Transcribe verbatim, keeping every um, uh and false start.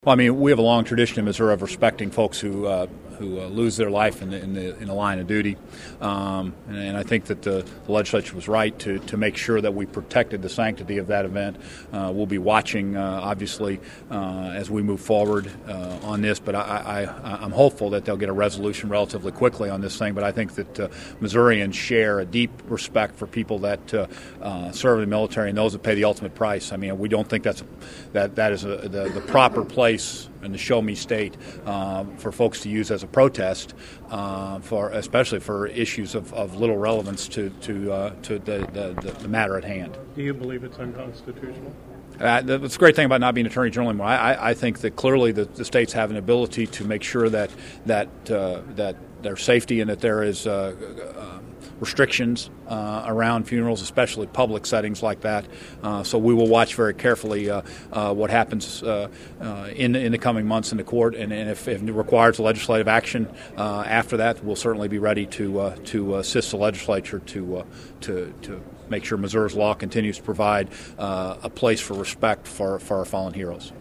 Well, I mean, we have a long tradition in Missouri of respecting folks who uh, who uh, lose their life in the, in the in the line of duty, um, and, and I think that the, the legislature was right to, to make sure that we protected the sanctity of that event. Uh, we'll be watching, uh, obviously, uh, as we move forward uh, on this, but I, I, I'm hopeful that they'll get a resolution relatively quickly on this thing. But I think that uh, Missourians share a deep respect for people that uh, uh, serve in the military and those that pay the ultimate price. I mean, we don't think that's a, that that is a, the, the proper place in the show me state uh, for folks to use as a protest, uh, for especially for issues of, of little relevance to to uh, to the, the, the matter at hand. Do you believe it's unconstitutional? Uh, that's the great thing about not being Attorney General anymore. I, I, I think that clearly the, the states have an ability to make sure that that uh, that there's safety and that there is uh, uh, restrictions uh, around funerals, especially public settings like that. Uh, so we will watch very carefully uh, uh, what happens uh, uh, in in the coming months in the court, and, and if, if it requires legislative action uh, after that, we'll certainly be ready to uh, to assist the legislature to uh, to to make sure Missouri's law continues to provide uh, a place for respect for, for our fallen heroes.